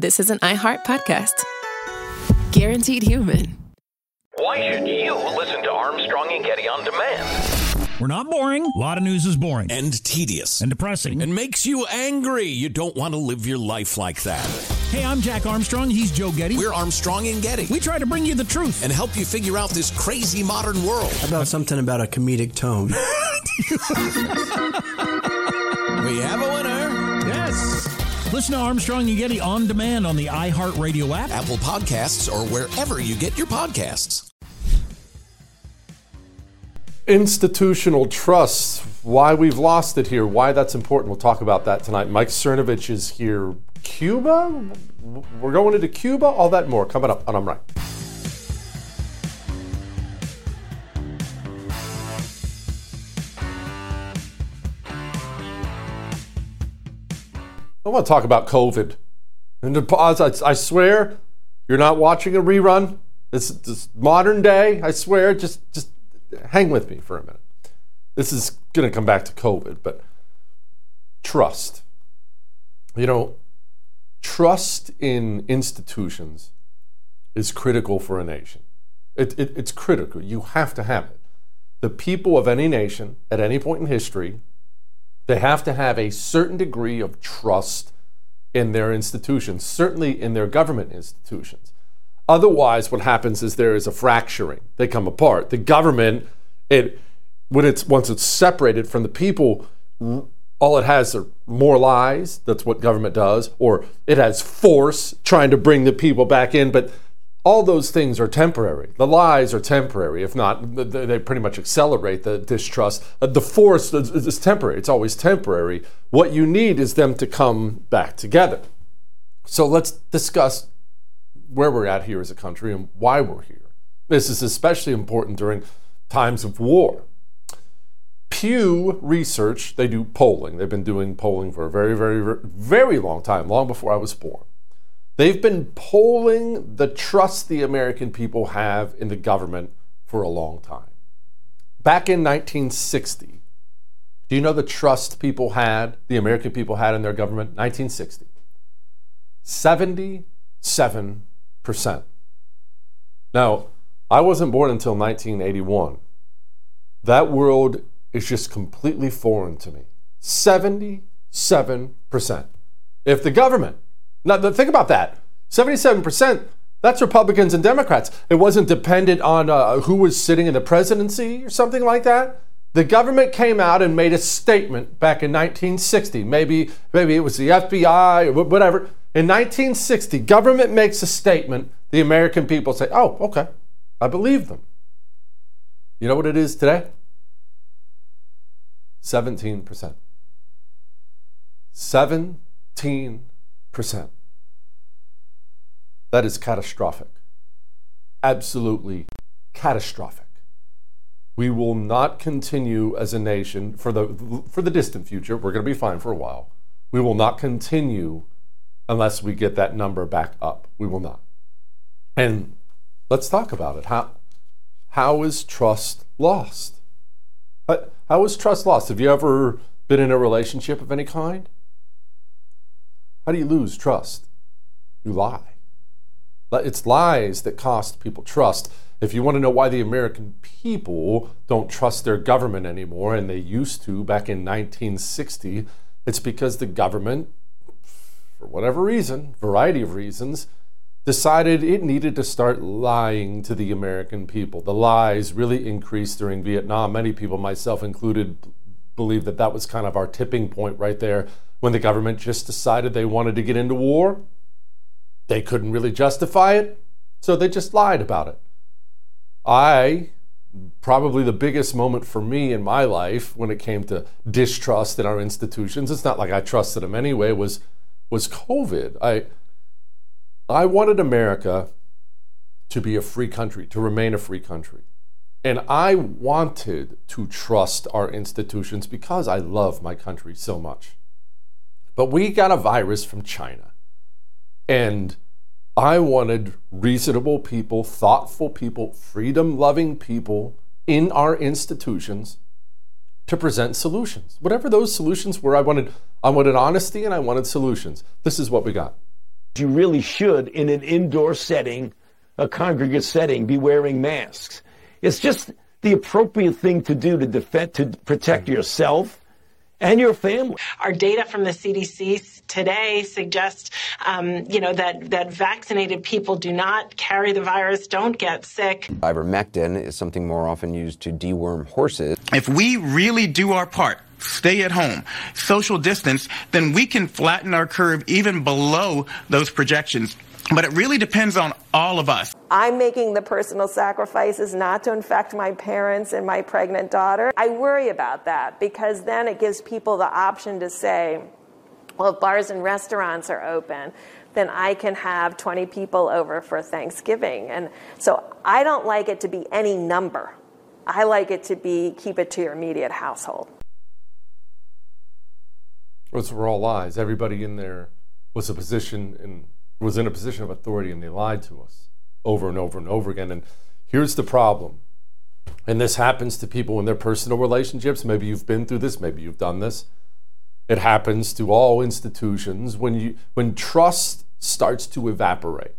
this is an iHeart podcast. Guaranteed human. Why should you listen to Armstrong and Getty on demand? We're not boring. A lot of news is boring. And tedious. And depressing. And makes you angry. You don't want to live your life like that. Hey, I'm Jack Armstrong. He's Joe Getty. We're Armstrong and Getty. We try to bring you the truth. And help you figure out this crazy modern world. How about something about a comedic tone? We have a winner. Yes. Listen to Armstrong and Getty on demand on the iHeartRadio app, Apple Podcasts, or wherever you get your podcasts. Institutional trust, why we've lost it here, why that's important. We'll talk about that tonight. Mike Cernovich is here. Cuba? We're going into Cuba? All that and more coming up on I'm Right. I want to talk about COVID. And to pause, I swear, you're not watching a rerun. This modern day, I swear, just hang with me for a minute. This is going to come back to COVID, but trust. You know, trust in institutions is critical for a nation. It's critical. You have to have it. The people of any nation at any point in history, they have to have a certain degree of trust in their institutions, certainly in their government institutions. Otherwise, what happens is there is a fracturing. They come apart. The government, once it's separated from the people, all it has are more lies. That's what government does. Or it has force trying to bring the people back in. But all those things are temporary. The lies are temporary. If not, they pretty much accelerate the distrust. The force is temporary. It's always temporary. What you need is them to come back together. So let's discuss where we're at here as a country and why we're here. This is especially important during times of war. Pew Research, they do polling. They've been doing polling for a very, very, very long time, long before I was born. They've been polling the trust the American people have in the government for a long time. Back in 1960, do you know the trust the American people had in their government? 1960. 77%. Now, I wasn't born until 1981. That world is just completely foreign to me. 77%. If the government, now think about that, 77%, that's Republicans and Democrats. It wasn't dependent on who was sitting in the presidency or something like that. The government came out and made a statement back in 1960. Maybe it was the FBI or whatever. In 1960, government makes a statement. The American people say, oh, okay, I believe them. You know what it is today? 17%. 17%. That is catastrophic. Absolutely catastrophic. We will not continue as a nation for the distant future. We're going to be fine for a while. We will not continue unless we get that number back up. We will not. And let's talk about it. How is trust lost? How is trust lost? Have you ever been in a relationship of any kind? How do you lose trust? You lie. It's lies that cost people trust. If you want to know why the American people don't trust their government anymore, and they used to back in 1960, it's because the government, for whatever reason, variety of reasons, decided it needed to start lying to the American people. The lies really increased during Vietnam. Many people, myself included, believe that was kind of our tipping point right there when the government just decided they wanted to get into war. They couldn't really justify it, so they just lied about it. Probably the biggest moment for me in my life when it came to distrust in our institutions, it's not like I trusted them anyway, was COVID. I wanted America to be a free country, to remain a free country. And I wanted to trust our institutions because I love my country so much. But we got a virus from China. And I wanted reasonable people, thoughtful people, freedom-loving people in our institutions to present solutions. Whatever those solutions were, I wanted honesty and I wanted solutions. This is what we got. You really should, in an indoor setting, a congregate setting, be wearing masks. It's just the appropriate thing to do to protect yourself and your family. Our data from the CDC today suggests, that vaccinated people do not carry the virus, don't get sick. Ivermectin is something more often used to deworm horses. If we really do our part, stay at home, social distance, then we can flatten our curve even below those projections. But it really depends on all of us. I'm making the personal sacrifices not to infect my parents and my pregnant daughter. I worry about that because then it gives people the option to say, well, if bars and restaurants are open, then I can have 20 people over for Thanksgiving. And so I don't like it to be any number. I like it to be keep it to your immediate household. Those were all lies. Everybody in there was in a position of authority, and they lied to us over and over and over again. And here's the problem. And this happens to people in their personal relationships. Maybe you've been through this. Maybe you've done this. It happens to all institutions when trust starts to evaporate.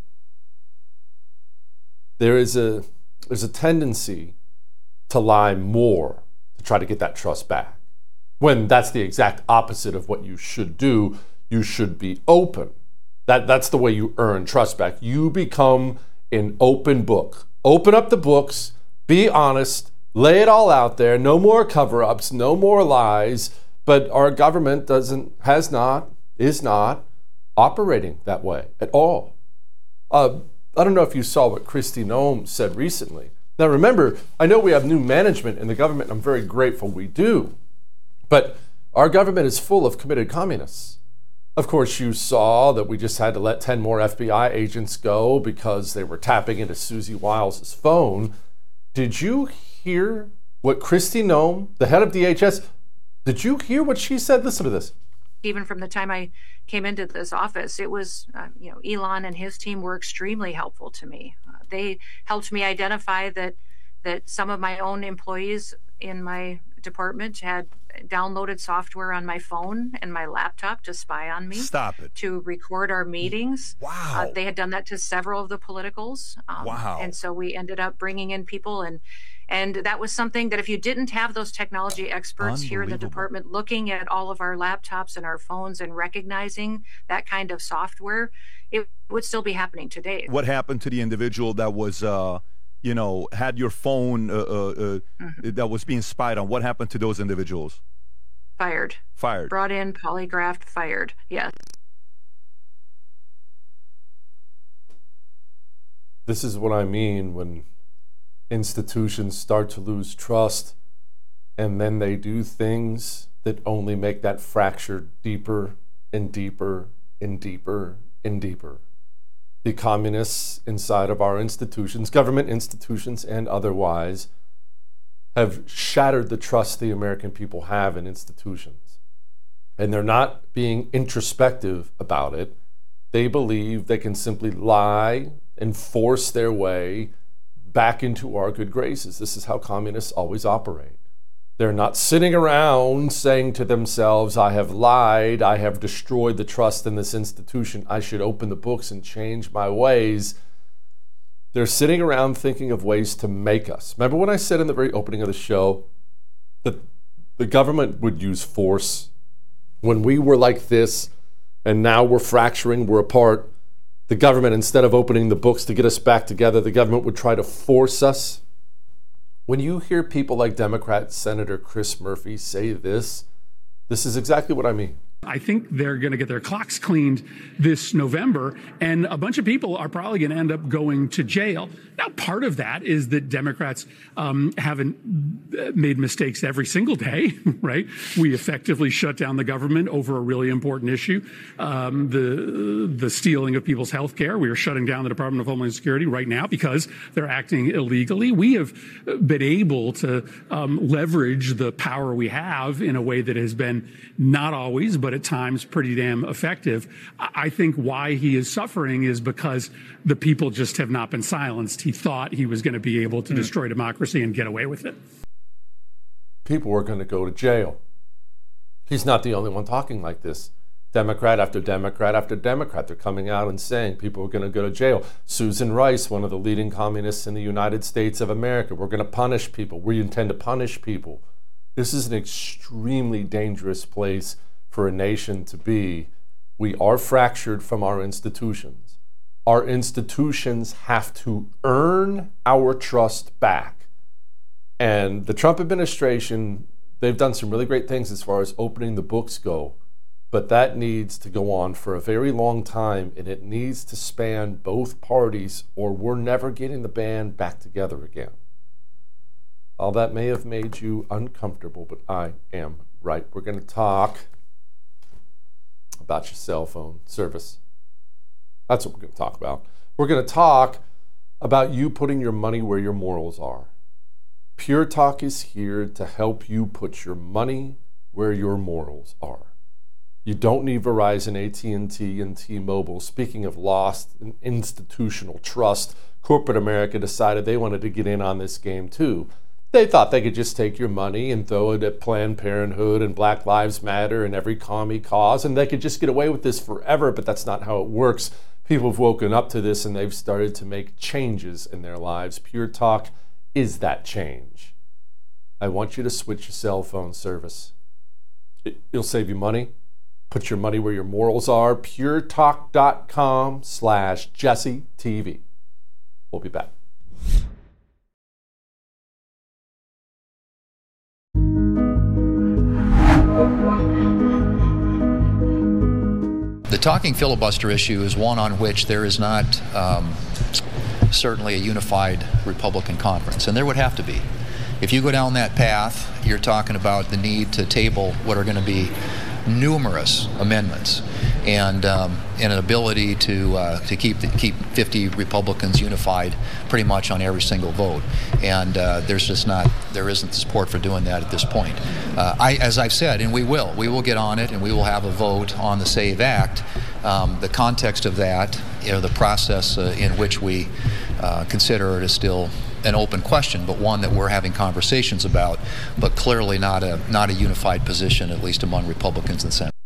There's a tendency to lie more to try to get that trust back. When that's the exact opposite of what you should do. You should be open. That's the way you earn trust back. You become an open book. Open up the books, be honest, lay it all out there. No more cover-ups, no more lies. But our government is not operating that way at all. I don't know if you saw what Kristi Noem said recently. Now remember, I know we have new management in the government, and I'm very grateful we do. But our government is full of committed communists. Of course, you saw that we just had to let 10 more FBI agents go because they were tapping into Susie Wiles' phone. Did you hear what Kristi Noem, the head of DHS, did you hear what she said? Listen to this. Even from the time I came into this office, it was, Elon and his team were extremely helpful to me. They helped me identify that some of my own employees in my department had downloaded software on my phone and my laptop to spy on me. Stop it. To record our meetings. Wow. They had done that to several of the politicals. Wow. And so we ended up bringing in people, and that was something that if you didn't have those technology experts here in the department looking at all of our laptops and our phones and recognizing that kind of software, it would still be happening today. What happened to the individual that was had your phone that was being spied on? What happened to those individuals? Fired. Brought in, polygraphed, fired. Yes. This is what I mean when institutions start to lose trust and then they do things that only make that fracture deeper and deeper and deeper and deeper. The communists inside of our institutions, government institutions and otherwise, have shattered the trust the American people have in institutions. And they're not being introspective about it. They believe they can simply lie and force their way back into our good graces. This is how communists always operate. They're not sitting around saying to themselves, I have lied, I have destroyed the trust in this institution, I should open the books and change my ways. They're sitting around thinking of ways to make us. Remember when I said in the very opening of the show that the government would use force? When we were like this and now we're fracturing, we're apart, the government, instead of opening the books to get us back together, the government would try to force us. When you hear people like Democrat Senator Chris Murphy say this is exactly what I mean. I think they're going to get their clocks cleaned this November, and a bunch of people are probably going to end up going to jail. Now, part of that is that Democrats haven't made mistakes every single day, right? We effectively shut down the government over a really important issue, the stealing of people's health care. We are shutting down the Department of Homeland Security right now because they're acting illegally. We have been able to leverage the power we have in a way that has been not always, but at times pretty damn effective. I think why he is suffering is because the people just have not been silenced. He thought he was going to be able to destroy democracy and get away with it. People were going to go to jail. He's not the only one talking like this. Democrat after Democrat after Democrat, they're coming out and saying people are going to go to jail. Susan Rice, one of the leading communists in the United States of America, we're going to punish people. We intend to punish people. This is an extremely dangerous place for a nation to be. We are fractured from our institutions. Our institutions have to earn our trust back. And the Trump administration, they've done some really great things as far as opening the books go. But that needs to go on for a very long time, and it needs to span both parties, or we're never getting the band back together again. All that may have made you uncomfortable, but I am right. We're going to talk about your cell phone service. That's what we're going to talk about. We're going to talk about you putting your money where your morals are. Pure Talk is here to help you put your money where your morals are. You don't need Verizon, AT&T, and T-Mobile. Speaking of lost institutional trust, corporate America decided they wanted to get in on this game too. They thought they could just take your money and throw it at Planned Parenthood and Black Lives Matter and every commie cause, and they could just get away with this forever, but that's not how it works. People have woken up to this, and they've started to make changes in their lives. Pure Talk is that change. I want you to switch your cell phone service. It'll save you money. Put your money where your morals are. puretalk.com/JesseTV. We'll be back. The talking filibuster issue is one on which there is not certainly a unified Republican conference, and there would have to be. If you go down that path, you're talking about the need to table what are going to be numerous amendments and an ability to keep 50 Republicans unified pretty much on every single vote. And there isn't the support for doing that at this point. As I've said, and we will get on it, and we will have a vote on the SAVE Act. The context of that, the process in which we consider it is still an open question, but one that we're having conversations about, but clearly not a unified position, at least among Republicans in the Senate.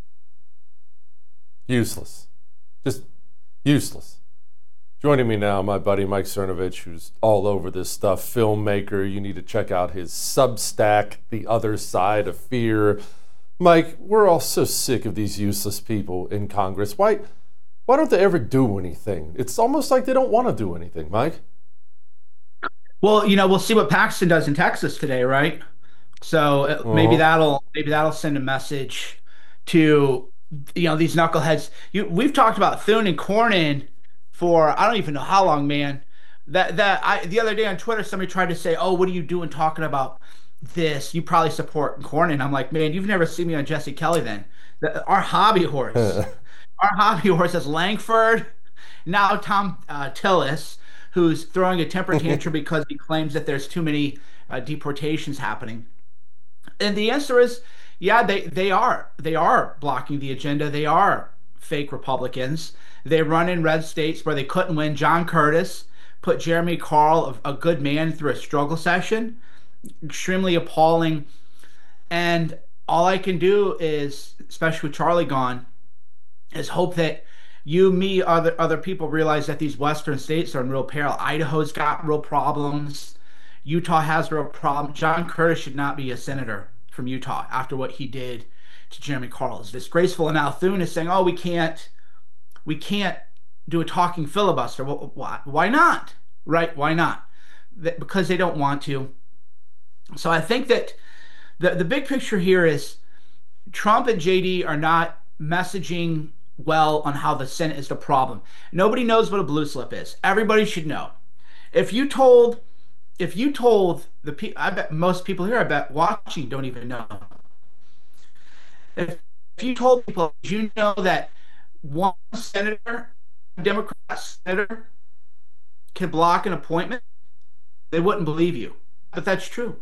Useless. Just useless. Joining me now, my buddy Mike Cernovich, who's all over this stuff, filmmaker. You need to check out his Substack, The Other Side of Fear. Mike, we're all so sick of these useless people in Congress. Why don't they ever do anything? It's almost like they don't want to do anything, Mike. Well, we'll see what Paxton does in Texas today, right? So maybe that'll send a message to these knuckleheads. We've talked about Thune and Cornyn for I don't even know how long, man. The other day on Twitter, somebody tried to say, "Oh, what are you doing talking about this? You probably support Cornyn." I'm like, man, you've never seen me on Jesse Kelly. Then our hobby horse, is Langford. Now Tom Tillis, who's throwing a temper tantrum because he claims that there's too many deportations happening. And the answer is, yeah, they are blocking the agenda. They are fake Republicans. They run in red states where they couldn't win. John Curtis put Jeremy Carl, a good man, through a struggle session. Extremely appalling. And all I can do is, especially with Charlie gone, is hope that you, me, other people realize that these Western states are in real peril. Idaho's got real problems. Utah has real problems. John Curtis should not be a senator from Utah after what he did to Jeremy Carl. It's disgraceful. And now Thune is saying, "Oh, we can't do a talking filibuster." Well, why not? Right? Why not? Because they don't want to. So I think that the big picture here is Trump and JD are not messaging well on how the Senate is the problem. Nobody knows what a blue slip is. Everybody should know. If you told the people, I bet most people here, I bet watching, don't even know. If you told people, you know that one senator, Democrat senator, can block an appointment, they wouldn't believe you. But that's true.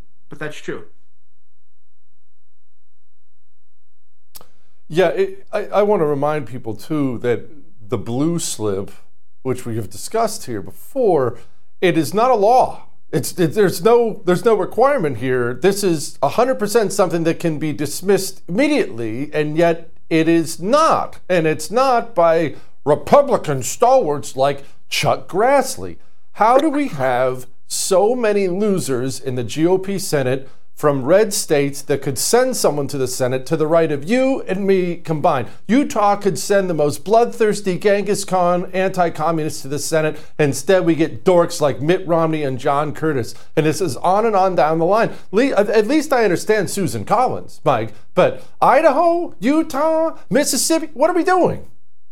Yeah, I want to remind people, too, that the blue slip, which we have discussed here before, it is not a law. There's no requirement here. This is 100% something that can be dismissed immediately, and yet it is not. And it's not by Republican stalwarts like Chuck Grassley. How do we have so many losers in the GOP Senate from red states that could send someone to the Senate to the right of you and me combined? Utah could send the most bloodthirsty Genghis Khan anti-communists to the Senate. Instead, we get dorks like Mitt Romney and John Curtis. And this is on and on down the line. At least I understand Susan Collins, Mike. But Idaho, Utah, Mississippi, what are we doing?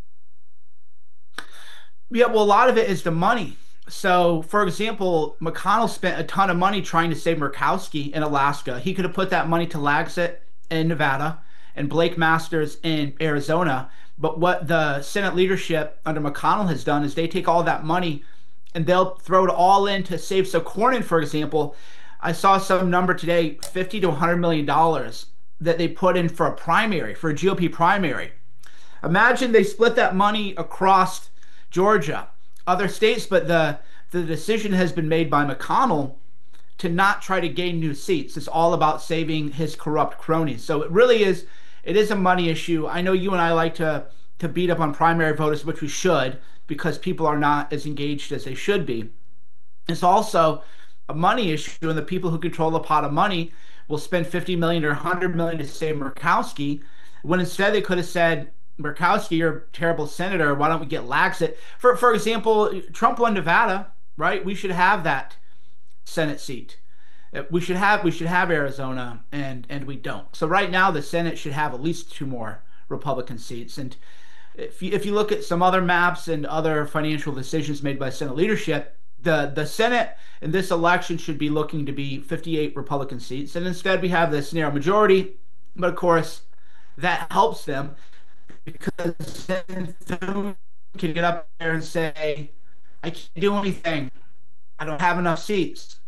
Yeah, well, a lot of it is the money. So, for example, McConnell spent a ton of money trying to save Murkowski in Alaska. He could have put that money to Laxett in Nevada and Blake Masters in Arizona. But what the Senate leadership under McConnell has done is they take all that money and they'll throw it all in to save. So Cornyn, for example, I saw some number today, $50 to $100 million that they put in for a primary, for a GOP primary. Imagine they split that money across Georgia, other states, but the decision has been made by McConnell to not try to gain new seats. It's all about saving his corrupt cronies. So it really is, it is a money issue. I know you and I like to beat up on primary voters, which we should, because people are not as engaged as they should be. It's also a money issue, and the people who control the pot of money will spend $50 million or $100 million to save Murkowski, when instead they could have said, Murkowski, you're a terrible senator. Why don't we get Laxett? For example, Trump won Nevada, right? We should have that Senate seat. We should have Arizona, and we don't. So right now, the Senate should have at least 2 more Republican seats. And if you look at some other maps and other financial decisions made by Senate leadership, the Senate in this election should be looking to be 58 Republican seats, and instead we have this narrow majority. But of course, that helps them, because then Thune can get up there and say, I can't do anything. I don't have enough seats.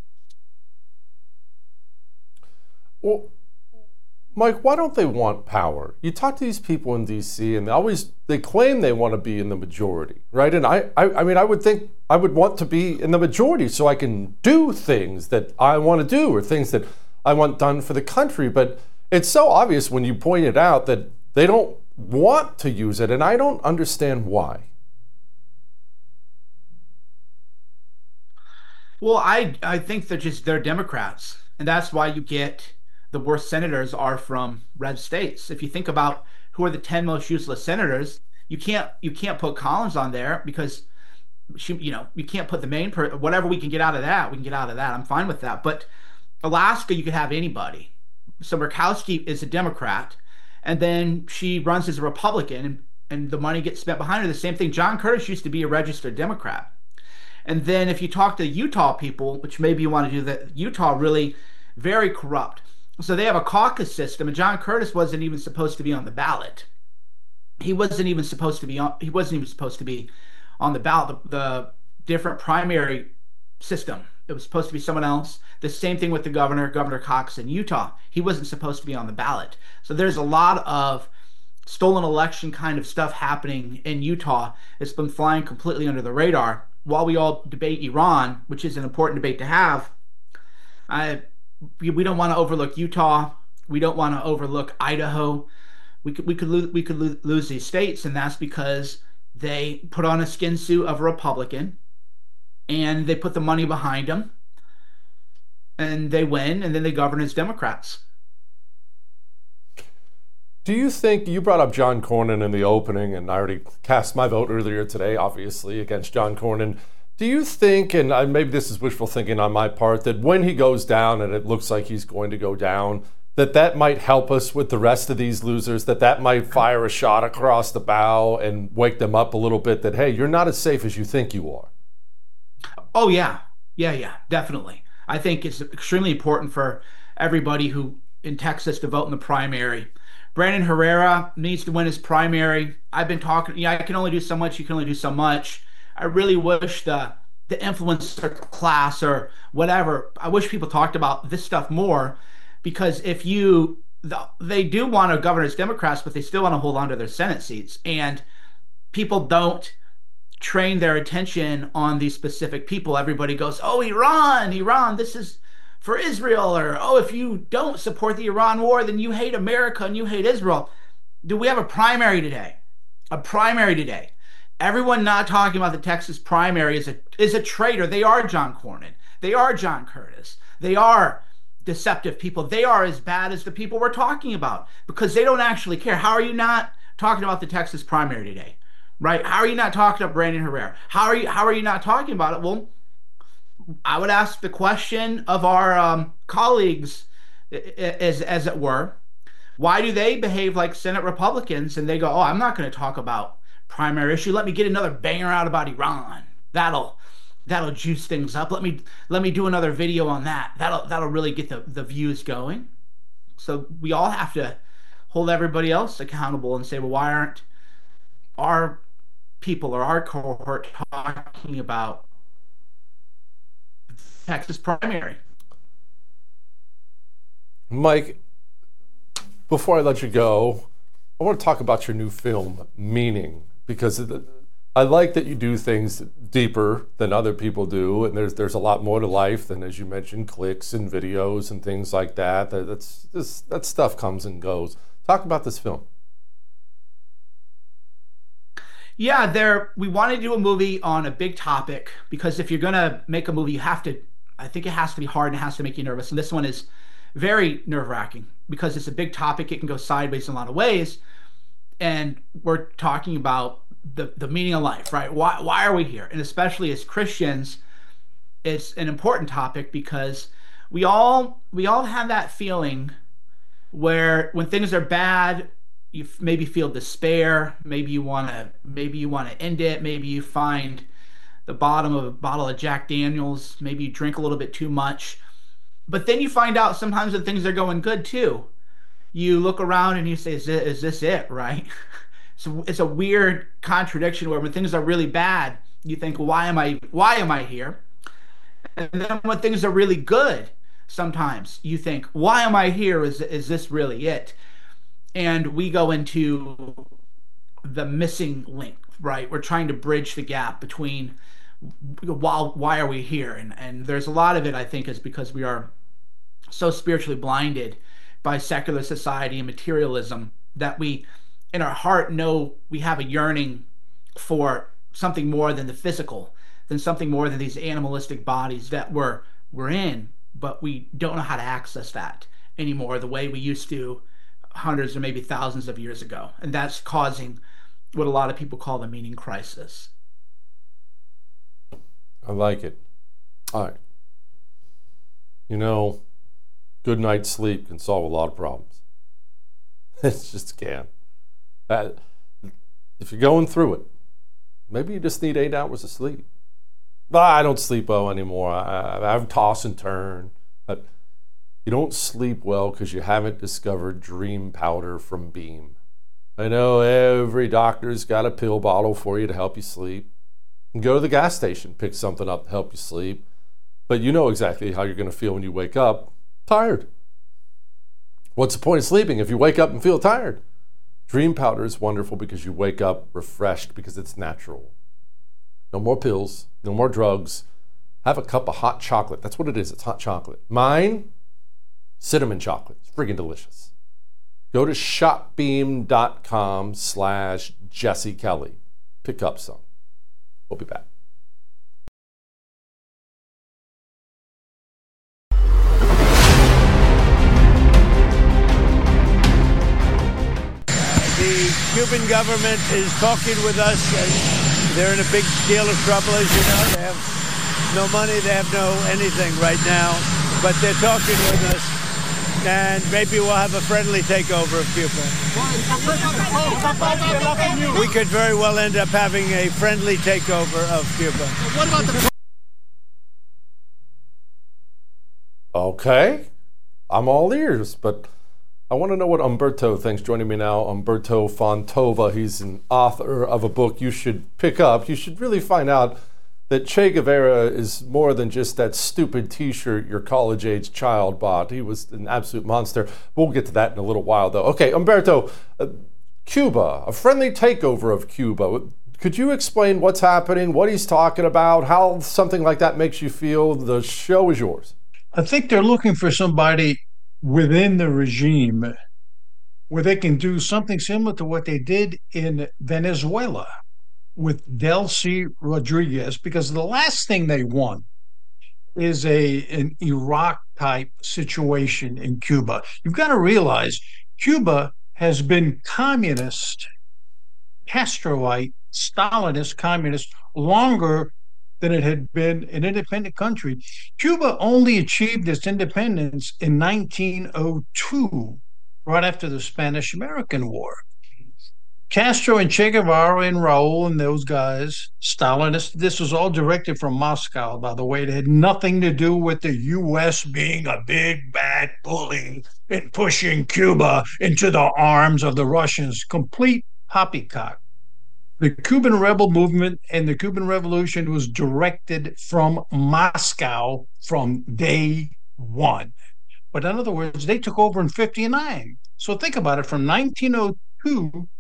Well, Mike, why don't they want power? You talk to these people in D.C. and they claim they want to be in the majority, right? And I mean, I would think I would want to be in the majority so I can do things that I want to do or things that I want done for the country. But it's so obvious when you point it out that they don't want to use it, and I don't understand why. Well, I think they're Democrats, and that's why you get the worst senators are from red states. If you think about who are the 10 most useless senators, you can't put Collins on there because you can't put the main whatever we can get out of that, we can get out of that. I'm fine with that. But Alaska, you could have anybody. So Murkowski is a Democrat, and then she runs as a Republican, and the money gets spent behind her. The same thing, John Curtis used to be a registered Democrat. And then if you talk to Utah people, which maybe you want to do that, Utah really very corrupt. So they have a caucus system, and John Curtis wasn't even supposed to be on the ballot. He wasn't even supposed to be on the ballot. The different primary system, it was supposed to be someone else. The same thing with the Governor Cox in Utah. He wasn't supposed to be on the ballot. So there's a lot of stolen election kind of stuff happening in Utah. It's been flying completely under the radar. While we all debate Iran, which is an important debate to have, we don't want to overlook Utah. We don't want to overlook Idaho. We could lose these states, and that's because they put on a skin suit of a Republican, and they put the money behind them, and they win, and then they govern as Democrats. Do you think, you brought up John Cornyn in the opening, and I already cast my vote earlier today, obviously, against John Cornyn. Do you think, and maybe this is wishful thinking on my part, that when he goes down, and it looks like he's going to go down, that might help us with the rest of these losers, that might fire a shot across the bow and wake them up a little bit that, hey, you're not as safe as you think you are? Oh, yeah, definitely. I think it's extremely important for everybody who in Texas to vote in the primary. Brandon Herrera needs to win his primary. I've been talking, I can only do so much, you can only do so much. I really wish the influencer class or whatever, I wish people talked about this stuff more, because they do want to govern as Democrats, but they still want to hold on to their Senate seats. And people don't train their attention on these specific people. Everybody goes, oh, Iran, this is for Israel, or, oh, if you don't support the Iran war, then you hate America and you hate Israel. Do we have a primary today? A primary today. Everyone not talking about the Texas primary is a traitor. They are John Cornyn. They are John Curtis. They are deceptive people. They are as bad as the people we're talking about because they don't actually care. How are you not talking about the Texas primary today? Right? How are you not talking about Brandon Herrera? How are you not talking about it? Well, I would ask the question of our colleagues, as it were, why do they behave like Senate Republicans and they go, oh, I'm not going to talk about primary issue. Let me get another banger out about Iran. That'll juice things up. Let me do another video on that. That'll really get the views going. So we all have to hold everybody else accountable and say, well, why aren't our people or our cohort talking about Texas primary? Mike, before I let you go, I want to talk about your new film, Meaning, because I like that you do things deeper than other people do, and there's a lot more to life than, as you mentioned, clicks and videos and things like that. That stuff comes and goes. Talk about this film. Yeah, we wanted to do a movie on a big topic because if you're going to make a movie, I think it has to be hard and it has to make you nervous. And this one is very nerve-wracking because it's a big topic. It can go sideways in a lot of ways. And we're talking about the meaning of life, right? Why are we here? And especially as Christians, it's an important topic because we all have that feeling where when things are bad, you maybe feel despair. Maybe you want to end it. Maybe you find the bottom of a bottle of Jack Daniels. Maybe you drink a little bit too much. But then you find out sometimes when things are going good too. You look around and you say, is this it, right? So it's a weird contradiction where when things are really bad, you think, well, why am I here? And then when things are really good, sometimes you think, why am I here? Is this really it? And we go into the missing link, right? We're trying to bridge the gap between why are we here? And there's a lot of it, I think, is because we are so spiritually blinded by secular society and materialism that we, in our heart, know we have a yearning for something more than the physical, than something more than these animalistic bodies that we're in, but we don't know how to access that anymore the way we used to hundreds or maybe thousands of years ago. And that's causing what a lot of people call the meaning crisis. I like it. All right. Good night's sleep can solve a lot of problems. It just can. If you're going through it, maybe you just need 8 hours of sleep. I don't sleep well anymore. I toss and turn. But you don't sleep well because you haven't discovered dream powder from Beam. I know every doctor's got a pill bottle for you to help you sleep. And go to the gas station, pick something up to help you sleep. But you know exactly how you're going to feel when you wake up. Tired. What's the point of sleeping if you wake up and feel tired? Dream powder is wonderful because you wake up refreshed because it's natural. No more pills, no more drugs. Have a cup of hot chocolate. That's what it is. It's hot chocolate. Mine, cinnamon chocolate. It's friggin' delicious. Go to shopbeam.com/Jesse Kelly. Pick up some. We'll be back. The Cuban government is talking with us. They're in a big deal of trouble, as you know. They have no money, they have no anything right now, but they're talking with us, and maybe we'll have a friendly takeover of Cuba. We could very well end up having a friendly takeover of Cuba. What about the... Okay, I'm all ears, but I want to know what Umberto thinks. Joining me now, Umberto Fontova. He's an author of a book you should pick up. You should really find out that Che Guevara is more than just that stupid T-shirt your college-age child bought. He was an absolute monster. We'll get to that in a little while, though. Okay, Umberto, Cuba, a friendly takeover of Cuba. Could you explain what's happening, what he's talking about, how something like that makes you feel? The show is yours. I think they're looking for somebody within the regime where they can do something similar to what they did in Venezuela with Delcy Rodriguez, because the last thing they want is an Iraq-type situation in Cuba. You've got to realize Cuba has been communist, Castroite, Stalinist communist longer than it had been an independent country. Cuba only achieved its independence in 1902, right after the Spanish-American War. Castro and Che Guevara and Raul and those guys, Stalinists, this was all directed from Moscow, by the way. It had nothing to do with the U.S. being a big, bad bully and pushing Cuba into the arms of the Russians. Complete poppycock. The Cuban rebel movement and the Cuban Revolution was directed from Moscow from day one. But in other words, they took over in 1959. So think about it, from 1902 to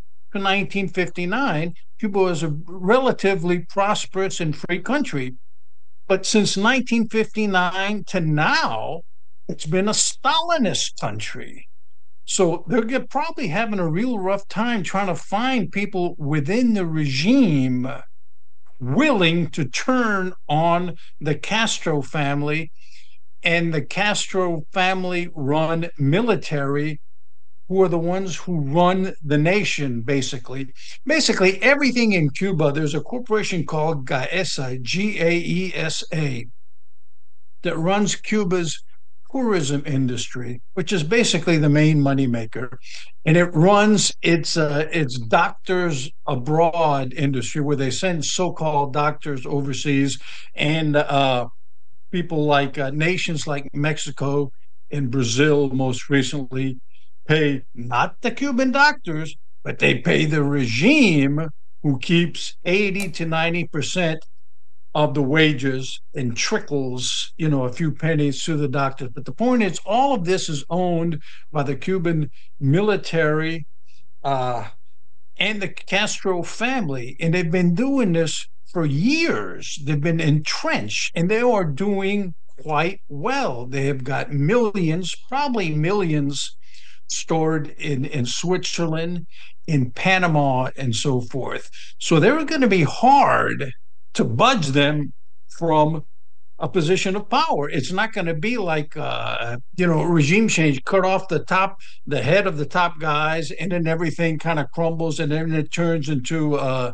1959, Cuba was a relatively prosperous and free country. But since 1959 to now, it's been a Stalinist country. So they're probably having a real rough time trying to find people within the regime willing to turn on the Castro family and the Castro family-run military, who are the ones who run the nation, basically. Basically, everything in Cuba, there's a corporation called GAESA, G-A-E-S-A, that runs Cuba's tourism industry, which is basically the main moneymaker. And it runs its doctors abroad industry, where they send so-called doctors overseas, and people like nations like Mexico and Brazil most recently pay not the Cuban doctors, but they pay the regime, who keeps 80 to 90% of the wages and trickles, a few pennies to the doctors. But the point is, all of this is owned by the Cuban military and the Castro family. And they've been doing this for years. They've been entrenched, and they are doing quite well. They have got millions, probably millions, stored in Switzerland, in Panama, and so forth. So they're going to be hard to budge them from a position of power. It's not going to be like, regime change, cut off the head of the top guys, and then everything kind of crumbles, and then it turns into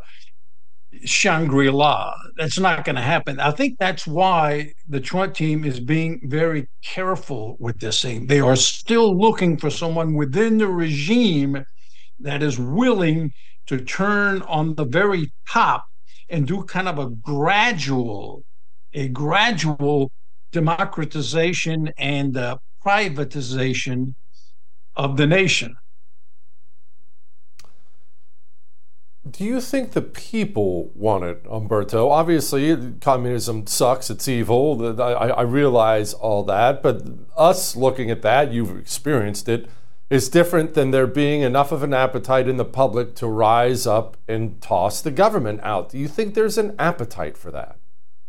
Shangri-La. That's not going to happen. I think that's why the Trump team is being very careful with this thing. They are still looking for someone within the regime that is willing to turn on the very top and do kind of a gradual democratization and privatization of the nation. Do you think the people want it, Umberto? Obviously, communism sucks, it's evil. I realize all that, but us looking at that, you've experienced it, is different than there being enough of an appetite in the public to rise up and toss the government out. Do you think there's an appetite for that?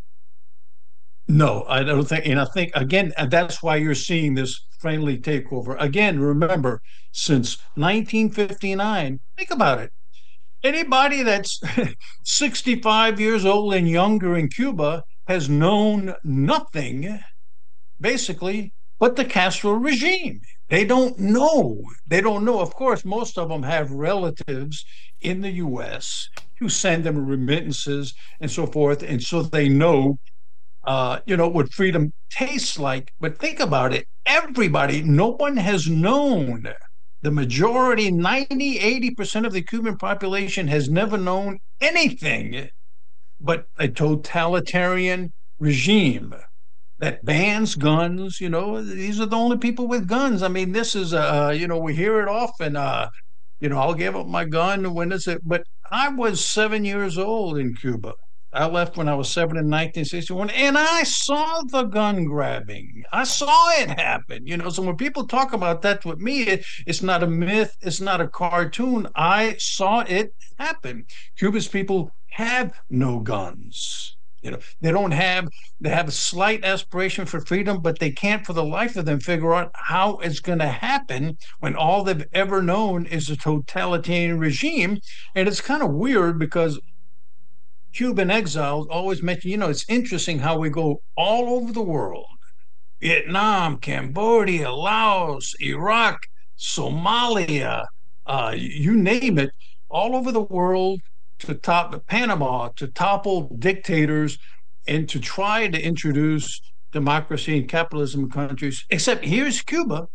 No, I don't think. And I think, again, that's why you're seeing this friendly takeover. Again, remember, since 1959, think about it. Anybody that's 65 years old and younger in Cuba has known nothing, basically, but the Castro regime. They don't know. Of course, most of them have relatives in the U.S. who send them remittances and so forth, and so they know, what freedom tastes like. But think about it. Everybody, no one has known. The majority, 90, 80% of the Cuban population has never known anything but a totalitarian regime that bans guns. These are the only people with guns. I mean, this is, we hear it often, I'll give up my gun when is it? But I was 7 years old in Cuba. I left when I was 7 in 1961, and I saw the gun grabbing. I saw it happen. So when people talk about that with me, it's not a myth. It's not a cartoon. I saw it happen. Cuba's people have no guns. They have a slight aspiration for freedom, but they can't for the life of them figure out how it's going to happen when all they've ever known is a totalitarian regime. And it's kind of weird because Cuban exiles always mention, it's interesting how we go all over the world. Vietnam, Cambodia, Laos, Iraq, Somalia, you name it, all over the world, to Panama, to topple dictators and to try to introduce democracy and capitalism in countries. Except here's Cuba,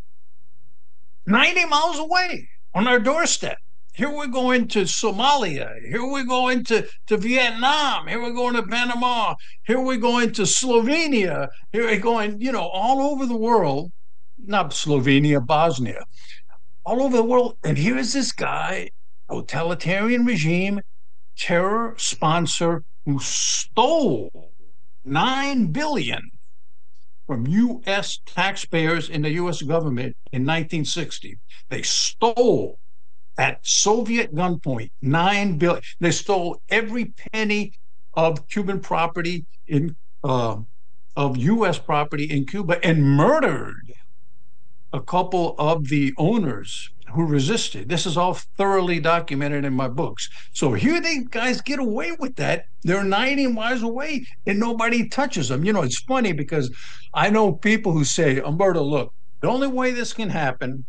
90 miles away on our doorstep. Here we're going to Somalia. Here we're going to Vietnam. Here we're going to Panama. Here we're going to Slovenia. Here we're going, all over the world, not Slovenia, Bosnia, all over the world. And here's this guy, totalitarian regime, terror sponsor, who stole $9 billion from U.S. taxpayers in the U.S. government in 1960. They stole at Soviet gunpoint $9 billion. They stole every penny of Cuban property of U.S. property in Cuba and murdered a couple of the owners who resisted. This is all thoroughly documented in my books. So here these guys get away with that. They're 90 miles away and nobody touches them. It's funny because I know people who say, Umberto, look, the only way this can happen,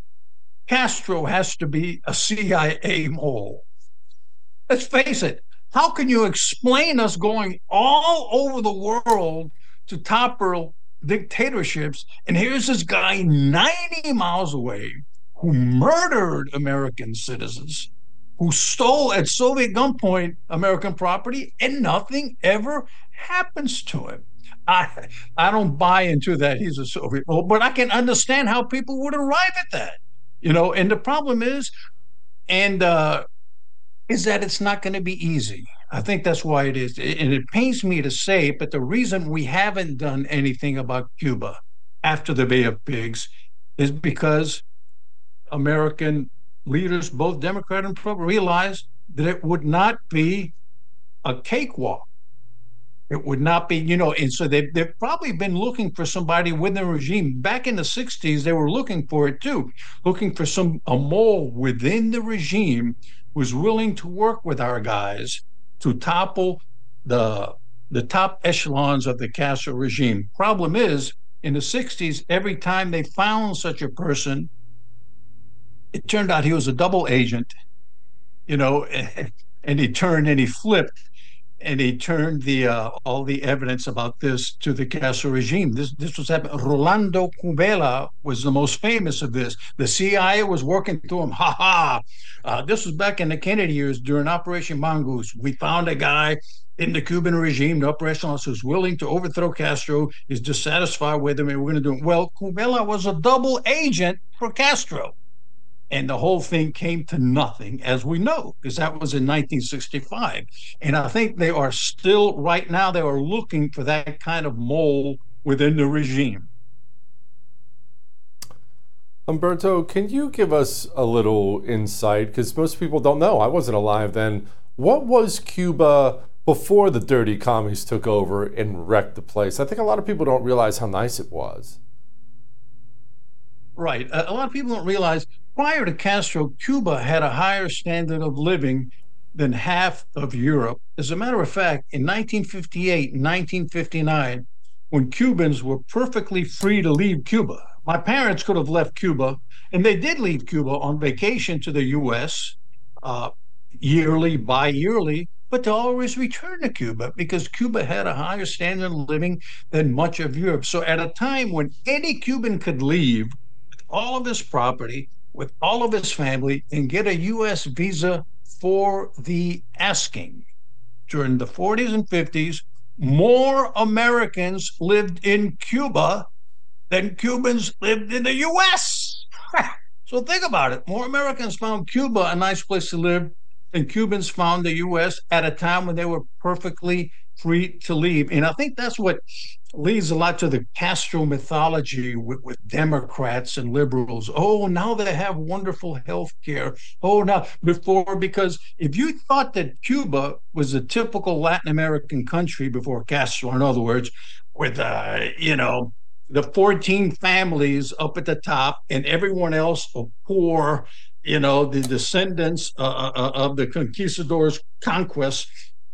Castro has to be a CIA mole. Let's face it. How can you explain us going all over the world to topple dictatorships? And here's this guy 90 miles away who murdered American citizens, who stole at Soviet gunpoint American property, and nothing ever happens to him. I don't buy into that he's a Soviet, but I can understand how people would arrive at that. And the problem is that it's not going to be easy. I think that's why it is. And it pains me to say it, but the reason we haven't done anything about Cuba after the Bay of Pigs is because American leaders, both Democrat and Republican, realized that it would not be a cakewalk. It would not be, and so they've probably been looking for somebody within the regime. Back in the 60s, they were looking for it too, looking for a mole within the regime who was willing to work with our guys to topple the top echelons of the Castro regime. Problem is, in the 60s, every time they found such a person, it turned out he was a double agent, and he flipped. And he turned all the evidence about this to the Castro regime. This was happening. Rolando Cubela was the most famous of this. The CIA was working through him. This was back in the Kennedy years during Operation Mongoose. We found a guy in the Cuban regime, the upper echelons, who's willing to overthrow Castro, is dissatisfied with him, and we're going to do it. Well, Cubela was a double agent for Castro. And the whole thing came to nothing, as we know, because that was in 1965. And I think they are still, right now, they are looking for that kind of mole within the regime. Umberto, can you give us a little insight? Because most people don't know. I wasn't alive then. What was Cuba before the dirty commies took over and wrecked the place? I think a lot of people don't realize how nice it was. Right. A lot of people don't realize prior to Castro, Cuba had a higher standard of living than half of Europe. As a matter of fact, in 1958 and 1959, when Cubans were perfectly free to leave Cuba, my parents could have left Cuba, and they did leave Cuba on vacation to the U.S. Yearly, bi-yearly, but they always returned to Cuba because Cuba had a higher standard of living than much of Europe. So at a time when any Cuban could leave with all of his property, with all of his family, and get a U.S. visa for the asking. During the 40s and 50s, more Americans lived in Cuba than Cubans lived in the U.S. So think about it. More Americans found Cuba a nice place to live and Cubans found the U.S. at a time when they were perfectly free to leave. And I think that's what leads a lot to the Castro mythology with Democrats and liberals. Oh, now they have wonderful health care. Oh, now before, because if you thought that Cuba was a typical Latin American country before Castro, in other words, with, the 14 families up at the top and everyone else are poor, the descendants of the conquistadors' conquest,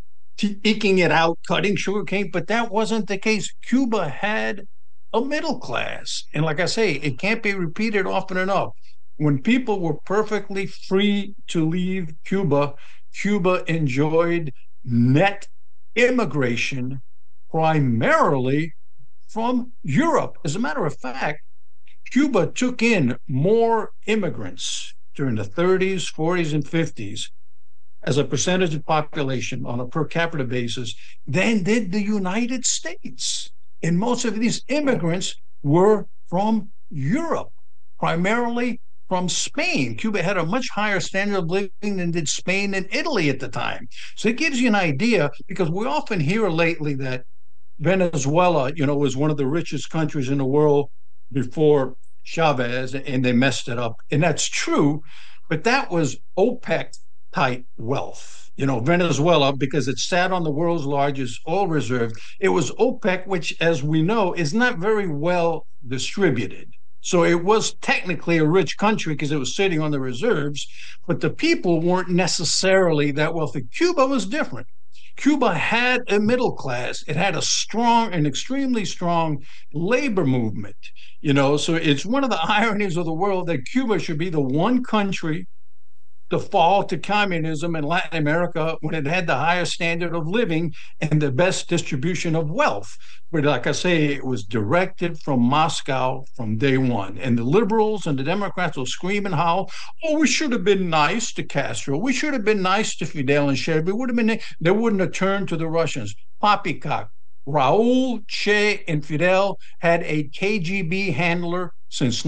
eking it out, cutting sugarcane, but that wasn't the case. Cuba had a middle class. And like I say, it can't be repeated often enough. When people were perfectly free to leave Cuba, Cuba enjoyed net immigration primarily from Europe. As a matter of fact, Cuba took in more immigrants during the 30s, 40s, and 50s as a percentage of population on a per capita basis than did the United States. And most of these immigrants were from Europe, primarily from Spain. Cuba had a much higher standard of living than did Spain and Italy at the time. So it gives you an idea, because we often hear lately that Venezuela, was one of the richest countries in the world before Chavez, and they messed it up. And that's true, but that was OPEC type wealth. Venezuela, because it sat on the world's largest oil reserve, it was OPEC, which, as we know, is not very well distributed. So it was technically a rich country because it was sitting on the reserves, but the people weren't necessarily that wealthy. Cuba was different. Cuba had a middle class. It had an extremely strong labor movement. So it's one of the ironies of the world that Cuba should be the one country to fall to communism in Latin America when it had the highest standard of living and the best distribution of wealth. But like I say, it was directed from Moscow from day one. And the liberals and the Democrats will scream and howl, oh, we should have been nice to Castro. We should have been nice to Fidel and Che. They wouldn't have turned to the Russians. Poppycock. Raul, Che, and Fidel had a KGB handler since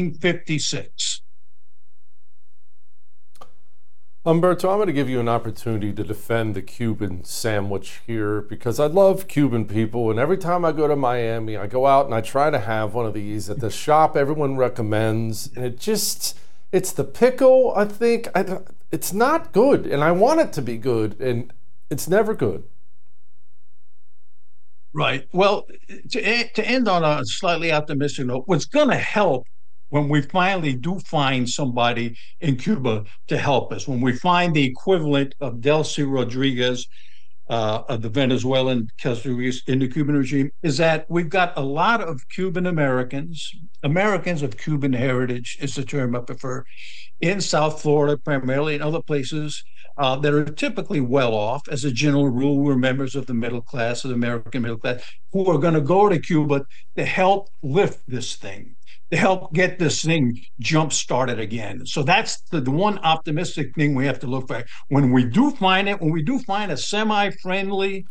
1956. Humberto, I'm going to give you an opportunity to defend the Cuban sandwich here, because I love Cuban people, and every time I go to Miami, I go out and I try to have one of these at the shop everyone recommends, and it's the pickle, I think. It's not good, and I want it to be good, and it's never good. Right. Well, to end on a slightly optimistic note, what's going to help when we finally do find somebody in Cuba to help us, when we find the equivalent of Delcy Rodriguez, of the Venezuelan in the Cuban regime, is that we've got a lot of Cuban Americans of Cuban heritage is the term I prefer, in South Florida primarily, and other places that are typically well off. As a general rule, we're members of the middle class, of the American middle class, who are going to go to Cuba to help lift this thing, to help get this thing jump-started again. So that's the one optimistic thing we have to look for. When we do find a semi-friendly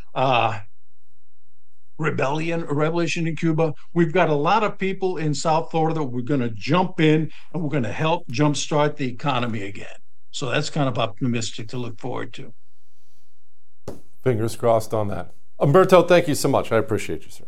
revolution in Cuba, we've got a lot of people in South Florida that we're going to jump in, and we're going to help jumpstart the economy again. So that's kind of optimistic to look forward to. Fingers crossed on that. Humberto, thank you so much. I appreciate you, sir.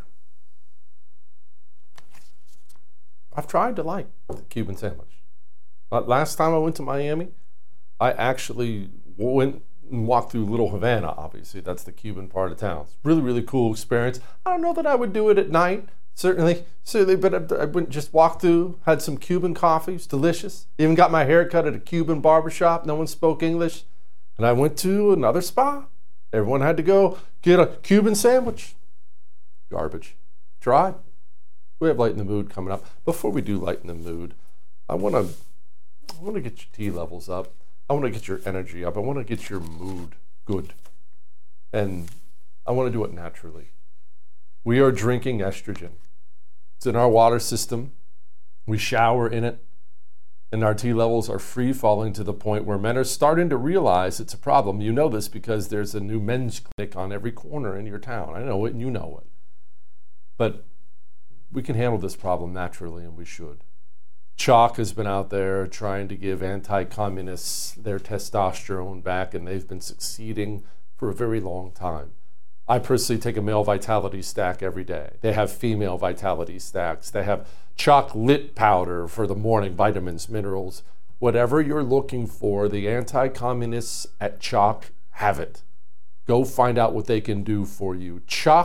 I've tried to like the Cuban sandwich. Last time I went to Miami, I actually went and walked through Little Havana, obviously. That's the Cuban part of town. It's really, really cool experience. I don't know that I would do it at night, certainly, but I went just walked through, had some Cuban coffee. It's delicious. Even got my hair cut at a Cuban barbershop. No one spoke English. And I went to another spa. Everyone had to go get a Cuban sandwich. Garbage. Tried. We have Lighten the Mood coming up. Before we do Lighten the Mood, I want to get your T levels up. I want to get your energy up. I want to get your mood good. And I want to do it naturally. We are drinking estrogen. It's in our water system. We shower in it. And our T levels are free falling to the point where men are starting to realize it's a problem. You know this because there's a new men's clinic on every corner in your town. I know it and you know it. But we can handle this problem naturally, and we should. CHOC has been out there trying to give anti-communists their testosterone back, and they've been succeeding for a very long time. I personally take a male vitality stack every day. They have female vitality stacks. They have CHOC lit powder for the morning, vitamins, minerals. Whatever you're looking for, the anti-communists at CHOC have it. Go find out what they can do for you.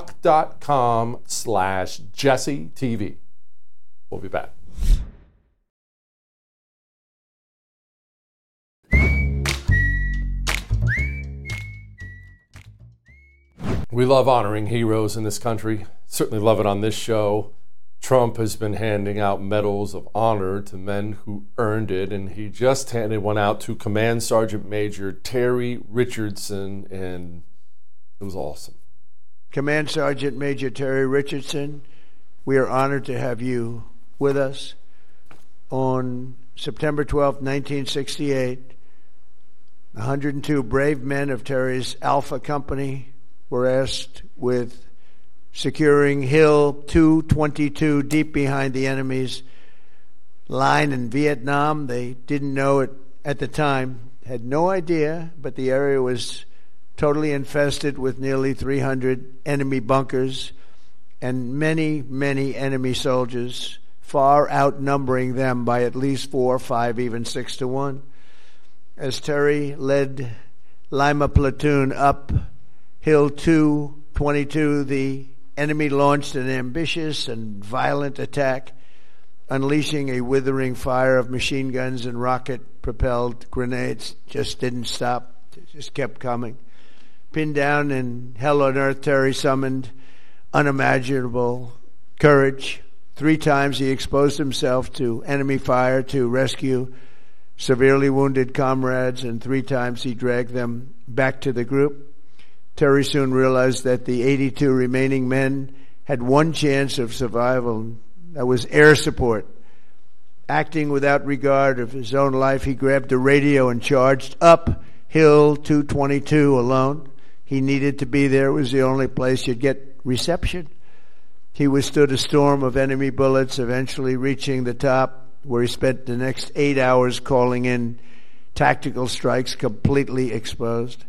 CHOC.com/JesseTV. We'll be back. We love honoring heroes in this country. Certainly love it on this show. Trump has been handing out medals of honor to men who earned it, and he just handed one out to Command Sergeant Major Terry Richardson, and it was awesome. Command Sergeant Major Terry Richardson, we are honored to have you with us. On September 12, 1968, 102 brave men of Terry's Alpha Company were asked with securing Hill 222 deep behind the enemy's line in Vietnam. They didn't know it at the time, had no idea, but the area was totally infested with nearly 300 enemy bunkers and many, many enemy soldiers, far outnumbering them by at least 4, 5, even 6 to 1. As Terry led Lima platoon up Hill 222, the enemy launched an ambitious and violent attack, unleashing a withering fire of machine guns and rocket-propelled grenades. Just didn't stop. It just kept coming. Pinned down in hell on earth, Terry summoned unimaginable courage. 3 times he exposed himself to enemy fire to rescue severely wounded comrades, and 3 times he dragged them back to the group. Terry soon realized that the 82 remaining men had one chance of survival. That was air support. Acting without regard of his own life, he grabbed a radio and charged up Hill 222 alone. He needed to be there. It was the only place you'd get reception. He withstood a storm of enemy bullets, eventually reaching the top, where he spent the next 8 hours calling in tactical strikes, completely exposed.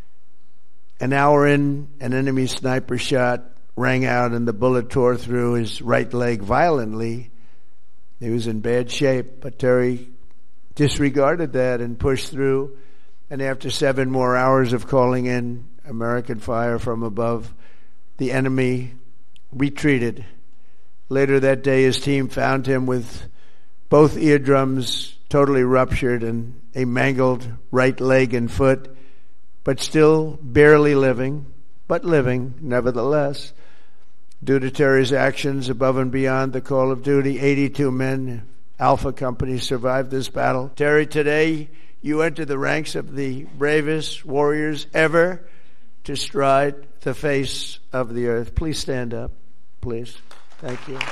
An hour in, an enemy sniper shot rang out and the bullet tore through his right leg violently. He was in bad shape, but Terry disregarded that and pushed through. And after 7 more hours of calling in American fire from above, the enemy retreated. Later that day, his team found him with both eardrums totally ruptured and a mangled right leg and foot, but still barely living, but living nevertheless. Due to Terry's actions above and beyond the call of duty, 82 men, Alpha Company, survived this battle. Terry, today you enter the ranks of the bravest warriors ever to stride the face of the earth. Please stand up, please. Thank you.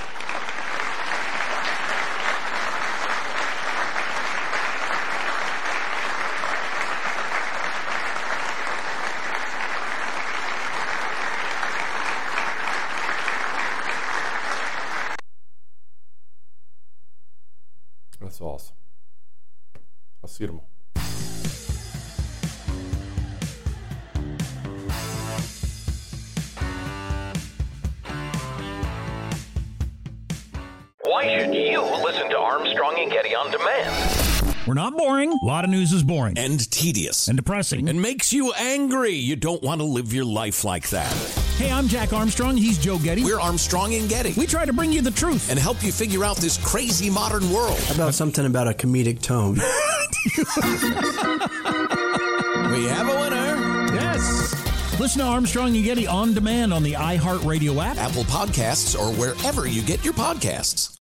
That's awesome. I'll see you tomorrow. Why should you listen to Armstrong and Getty on demand? We're not boring. A lot of news is boring. And tedious. And depressing. And makes you angry. You don't want to live your life like that. Hey, I'm Jack Armstrong. He's Joe Getty. We're Armstrong and Getty. We try to bring you the truth. And help you figure out this crazy modern world. How about something about a comedic tone? We have a winner. Yes. Listen to Armstrong and Getty on demand on the iHeartRadio app, Apple Podcasts, or wherever you get your podcasts.